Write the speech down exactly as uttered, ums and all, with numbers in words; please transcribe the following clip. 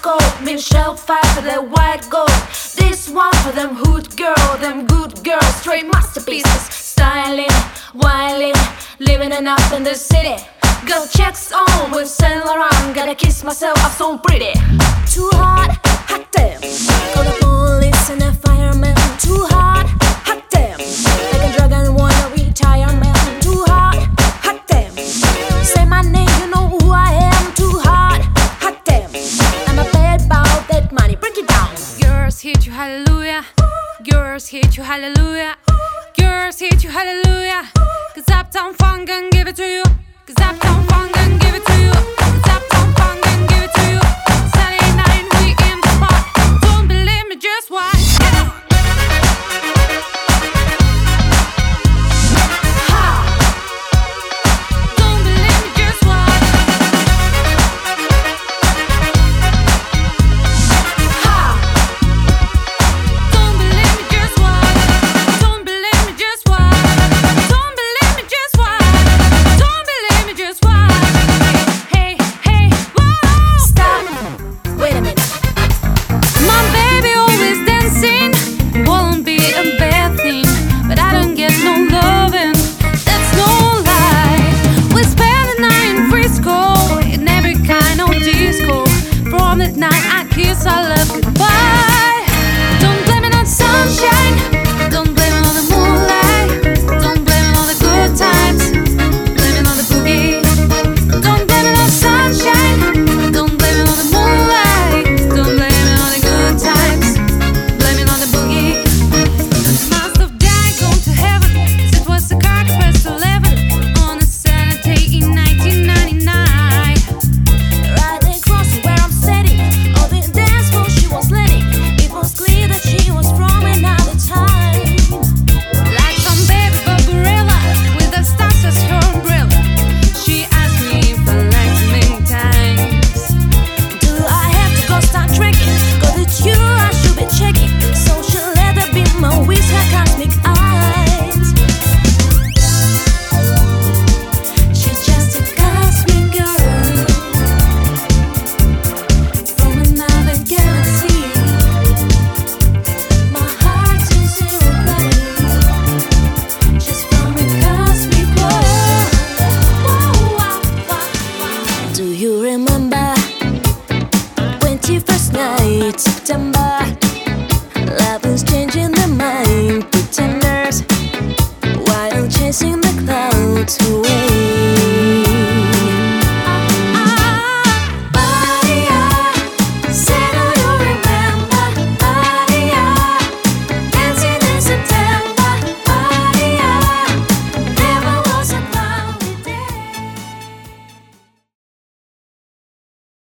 scope, Michelle Pfeiffer, that white gold. This one for them hood girl, them good girls, straight masterpieces. Styling, wilding, living it up in the city. Got checks on with Saint Laurent, gotta kiss myself, I'm so pretty. Too hot, hot damn. Call the police and the fireman. Too hot, hot damn. Like a drug and wanna retirement. Too hot, hot damn. Say my name, you know who I am. Too hot, hot damn. I'm a bad about that money, break it down. Girls hit you hallelujah. Girls hit you hallelujah. Girls hit you hallelujah. Cause Uptown Funk gon' give it to you. Cause Uptown Funk gon'